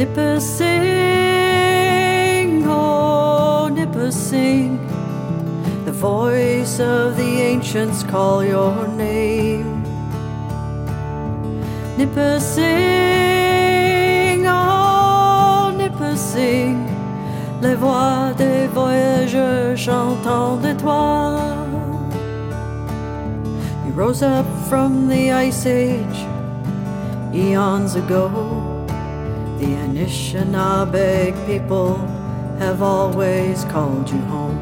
Nipissing, oh Nipissing, the voice of the ancients call your name. Nipissing, oh Nipissing, les voix des voyageurs chantant de toi. You rose up from the ice age eons ago. The Anishinaabe people have always called you home.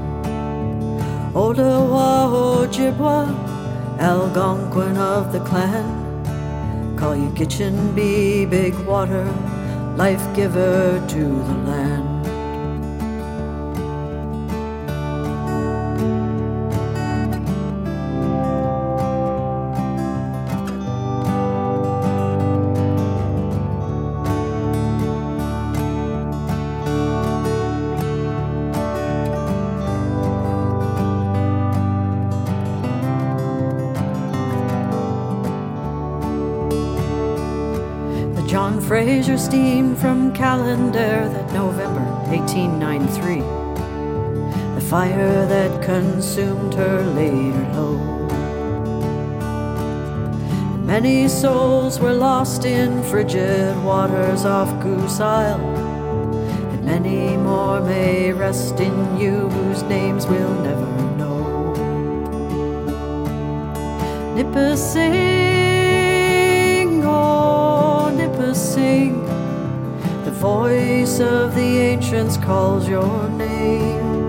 Odawa Ojibwa, Algonquin of the clan, call you Gitchin-Bee, big water, life giver to the land. John Fraser steamed from Callander that November 1893. The fire that consumed her laid her low. And many souls were lost in frigid waters off Goose Isle. And many more may rest in you whose names we'll never know. Nipissing, oh Nipissing, the voice of the ancients calls your name.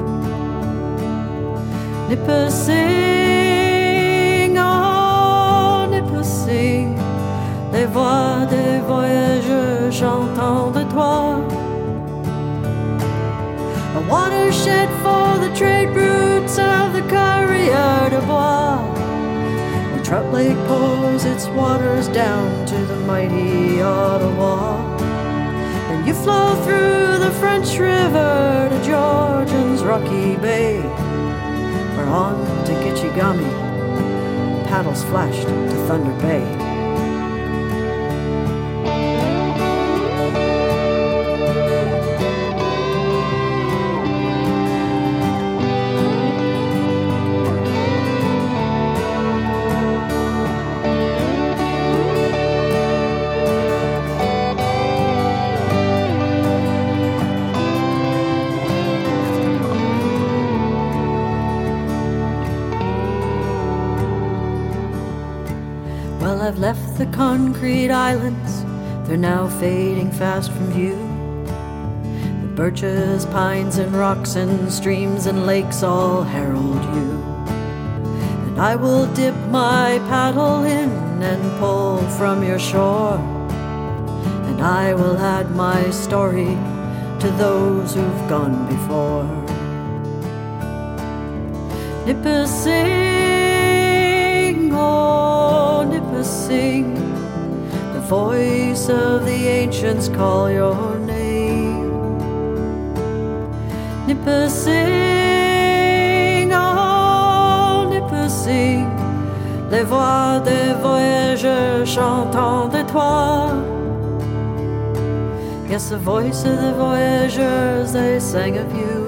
Nipissing, oh Nipissing, les voix des voyageurs chantant de toi. A watershed for the trade routes of the Carrière de Bois, where Trout Lake pours its waters down to the mighty Ottawa. Then you flow through the French River to Georgian's rocky bay, where on to Gitchigami paddles flashed to Thunder Bay. Well, I've left the concrete islands, they're now fading fast from view. The birches, pines, and rocks, and streams and lakes all herald you. And I will dip my paddle in and pull from your shore, and I will add my story to those who've gone before. Nipissing, oh Nipissing, the voice of the ancients call your name. Nipissing, oh Nipissing, les voix des voyageurs chantant de toi. Yes, the voice of the voyageurs, they sang of you.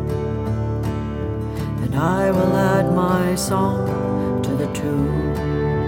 And I will add my song to the tune.